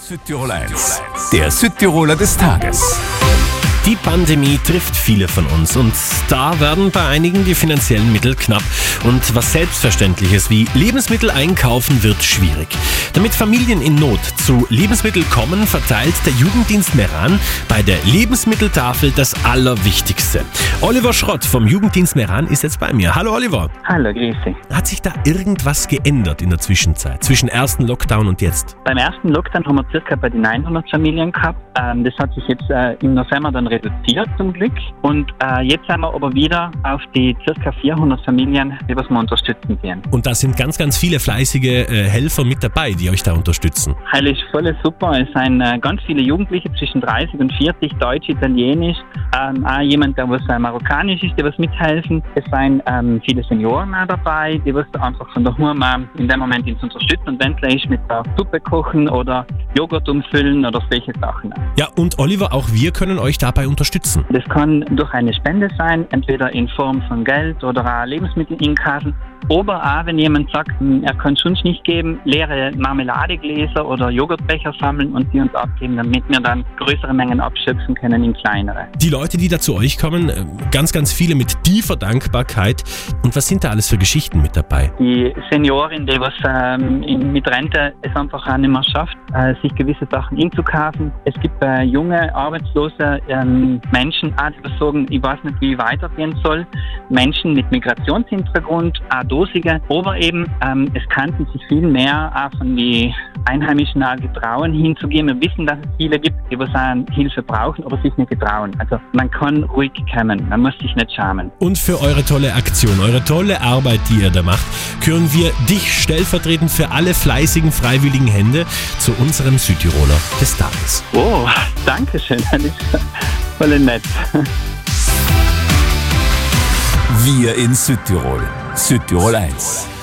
Südtirol 1, der Südtiroler des Tages. Die Pandemie trifft viele von uns und da werden bei einigen die finanziellen Mittel knapp. Und was Selbstverständliches wie Lebensmittel einkaufen wird schwierig. Damit Familien in Not zu Lebensmitteln kommen, verteilt der Jugenddienst Meran bei der Lebensmitteltafel das Allerwichtigste. Oliver Schrott vom Jugenddienst Meran ist jetzt bei mir. Hallo Oliver. Hallo, grüß dich. Hat sich da irgendwas geändert in der Zwischenzeit, zwischen ersten Lockdown und jetzt? Beim ersten Lockdown haben wir circa bei den 900 Familien gehabt. Das hat sich jetzt im November dann reduziert zum Glück. Und jetzt sind wir aber wieder auf die circa 400 Familien, die wir unterstützen können. Und da sind ganz, ganz viele fleißige Helfer mit dabei, die euch da unterstützen. Das ist voll super. Es sind ganz viele Jugendliche zwischen 30 und 40, Deutsch, Italienisch. Auch jemand, der was marokkanisch ist, die was mithelfen. Es sind viele Senioren auch dabei, die was einfach von daheim in dem Moment uns unterstützen und wenn es ist mit der Suppe kochen oder Joghurt umfüllen oder solche Sachen. Ja, und Oliver, auch wir können euch dabei unterstützen. Das kann durch eine Spende sein, entweder in Form von Geld oder auch Lebensmittel in Kassen. Oder auch, wenn jemand sagt, er kann es uns nicht geben, leere Marmeladegläser oder Joghurtbecher sammeln und die uns abgeben, damit wir dann größere Mengen abschöpfen können in kleinere. Die Leute, die da zu euch kommen, ganz, ganz viele mit tiefer Dankbarkeit. Und was sind da alles für Geschichten mit dabei? Die Seniorin, die was mit Rente es einfach auch nicht mehr schafft, sich gewisse Sachen einzukaufen. Es gibt junge, arbeitslose Menschen, die sagen, ich weiß nicht, wie ich weitergehen soll. Menschen mit Migrationshintergrund, auch Dosige, aber eben es kannten sich viel mehr auch von den Einheimischen auch getrauen hinzugehen. Wir wissen, dass es viele gibt, die was auch Hilfe brauchen, aber sich nicht getrauen. Also man kann ruhig kommen, man muss sich nicht schämen. Und für eure tolle Aktion, eure tolle Arbeit, die ihr da macht, küren wir dich stellvertretend für alle fleißigen, freiwilligen Hände zu unserem Südtiroler des Tages. Oh, danke schön, das ist voll nett. Wir in Südtirol. Südtirol 1.